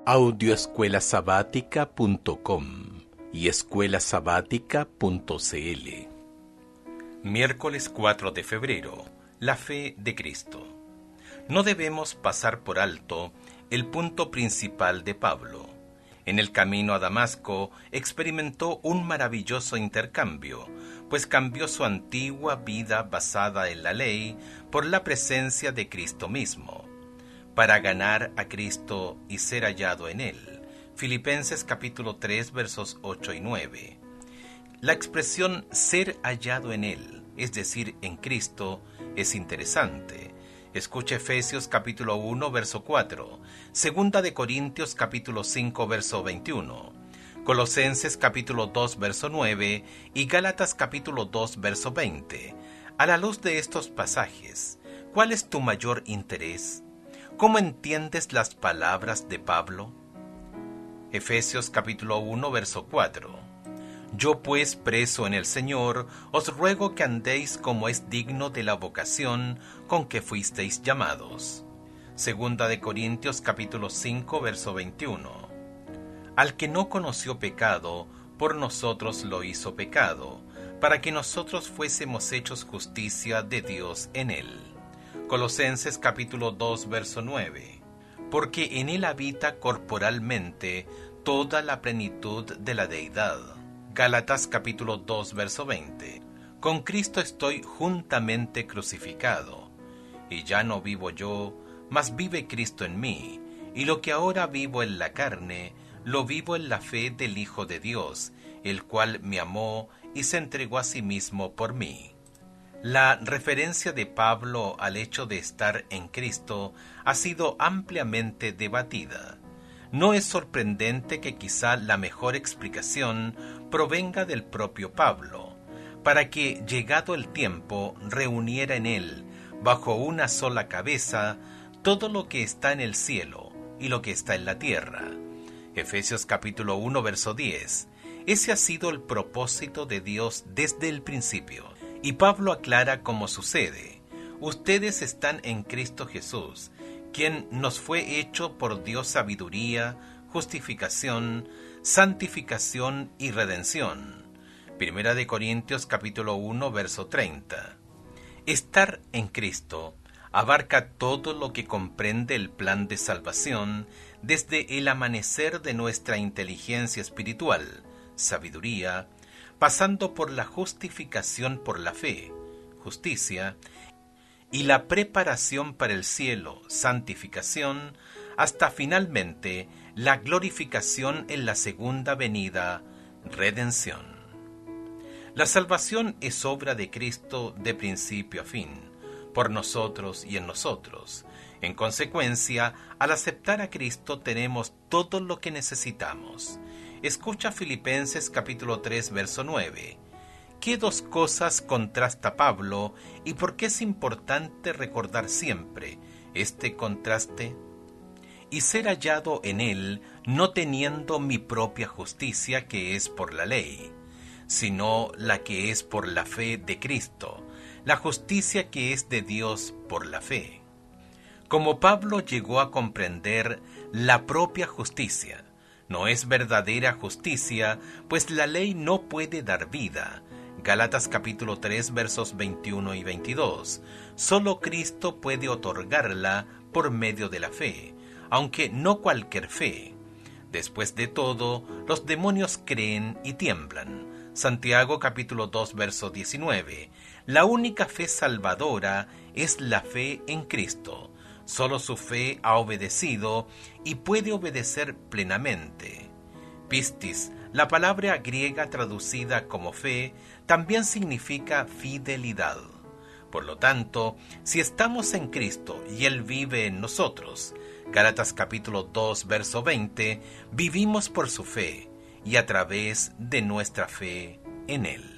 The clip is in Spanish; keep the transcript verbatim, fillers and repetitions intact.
audio escuela sabática punto com y escuela sabática punto c l. Miércoles cuatro de febrero. La fe de Cristo. No debemos pasar por alto el punto principal de Pablo. En el camino a Damasco experimentó un maravilloso intercambio, pues cambió su antigua vida basada en la ley por la presencia de Cristo mismo, para ganar a Cristo y ser hallado en Él. Filipenses capítulo tres versos ocho y nueve. La expresión ser hallado en Él, es decir, en Cristo, es interesante. Escucha Efesios capítulo uno verso cuatro, Segunda de Corintios capítulo cinco verso veintiuno, Colosenses capítulo dos verso nueve y Gálatas capítulo dos verso veinte. A la luz de estos pasajes, ¿cuál es tu mayor interés? ¿Cómo entiendes las palabras de Pablo? Efesios capítulo uno verso cuatro. Yo pues, preso en el Señor, os ruego que andéis como es digno de la vocación con que fuisteis llamados. Segunda de Corintios capítulo cinco verso veintiuno. Al que no conoció pecado, por nosotros lo hizo pecado, para que nosotros fuésemos hechos justicia de Dios en él. Colosenses capítulo dos verso nueve. Porque en él habita corporalmente toda la plenitud de la deidad. Gálatas capítulo dos verso veinte. Con Cristo estoy juntamente crucificado, y ya no vivo yo, mas vive Cristo en mí, y lo que ahora vivo en la carne, lo vivo en la fe del Hijo de Dios, el cual me amó y se entregó a sí mismo por mí. La referencia de Pablo al hecho de estar en Cristo ha sido ampliamente debatida. No es sorprendente que quizá la mejor explicación provenga del propio Pablo, para que, llegado el tiempo, reuniera en él, bajo una sola cabeza, todo lo que está en el cielo y lo que está en la tierra. Efesios capítulo uno verso diez. Ese ha sido el propósito de Dios desde el principio. Y Pablo aclara cómo sucede. Ustedes están en Cristo Jesús, quien nos fue hecho por Dios sabiduría, justificación, santificación y redención. Primera de Corintios capítulo uno verso treinta. Estar en Cristo abarca todo lo que comprende el plan de salvación desde el amanecer de nuestra inteligencia espiritual, sabiduría, pasando por la justificación por la fe, justicia, y la preparación para el cielo, santificación, hasta finalmente la glorificación en la segunda venida, redención. La salvación es obra de Cristo de principio a fin, por nosotros y en nosotros. En consecuencia, al aceptar a Cristo tenemos todo lo que necesitamos. Escucha Filipenses capítulo tres verso nueve. ¿Qué dos cosas contrasta Pablo y por qué es importante recordar siempre este contraste? Y ser hallado en él, no teniendo mi propia justicia que es por la ley, sino la que es por la fe de Cristo, la justicia que es de Dios por la fe. Como Pablo llegó a comprender la propia justicia, no es verdadera justicia, pues la ley no puede dar vida. Gálatas capítulo tres versos veintiuno y veintidós. Solo Cristo puede otorgarla por medio de la fe, aunque no cualquier fe. Después de todo, los demonios creen y tiemblan. Santiago capítulo dos verso diecinueve. La única fe salvadora es la fe en Cristo. Solo su fe ha obedecido y puede obedecer plenamente. Pistis, la palabra griega traducida como fe, también significa fidelidad. Por lo tanto, si estamos en Cristo y Él vive en nosotros, Gálatas capítulo dos verso veinte, vivimos por su fe y a través de nuestra fe en Él.